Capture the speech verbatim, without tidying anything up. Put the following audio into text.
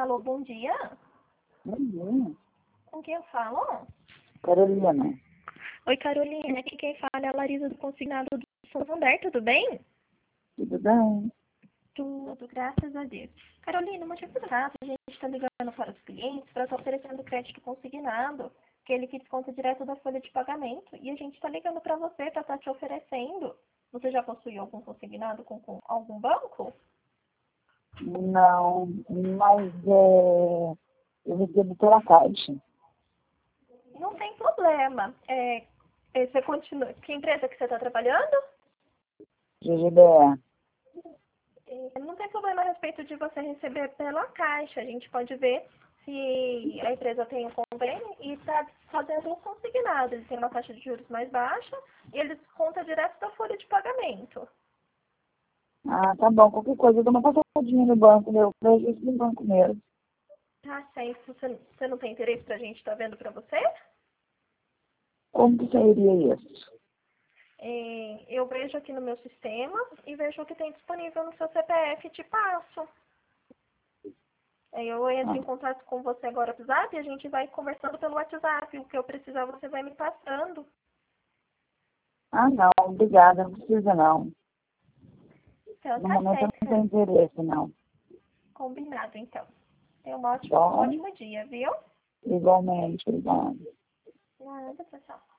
Alô, bom dia. Bom dia. Com quem eu falo? Carolina. Oi, Carolina. Aqui quem fala é a Larisa do Consignado do Santander, tudo bem? Tudo bem? Tudo, graças a Deus. Carolina, o motivo do caso, a gente está ligando para os clientes para estar oferecendo crédito consignado, aquele que desconta direto da folha de pagamento. E a gente está ligando para você para estar te oferecendo. Você já possui algum consignado com, com algum banco? Não, mas é, eu recebo pela Caixa. Não tem problema. É, é, você continua. Que empresa que você está trabalhando? G G B E. É, não tem problema a respeito de você receber pela Caixa. A gente pode ver se a empresa tem um convênio e está fazendo um consignado. Eles têm uma taxa de juros mais baixa e eles contam direto da folha de pagamento. Ah, tá bom. Qualquer coisa, eu dou uma passadinha no banco, meu. Eu vejo isso no banco mesmo. Tá certo. Você, você não tem interesse para a gente estar vendo para você? Como que sairia isso? É, eu vejo aqui no meu sistema e vejo o que tem disponível no seu C P F e te passo. Aí eu entro Ah, em contato com você agora no WhatsApp e a gente vai conversando pelo WhatsApp. O que eu precisar você vai me passando. ah, não. Obrigada. Não precisa, não. Então No tá momento eu certo, não tenho interesse, não. combinado então. Tenha um ótimo, um Bom, ótimo dia, viu? igualmente. Obrigada. Nada, pessoal.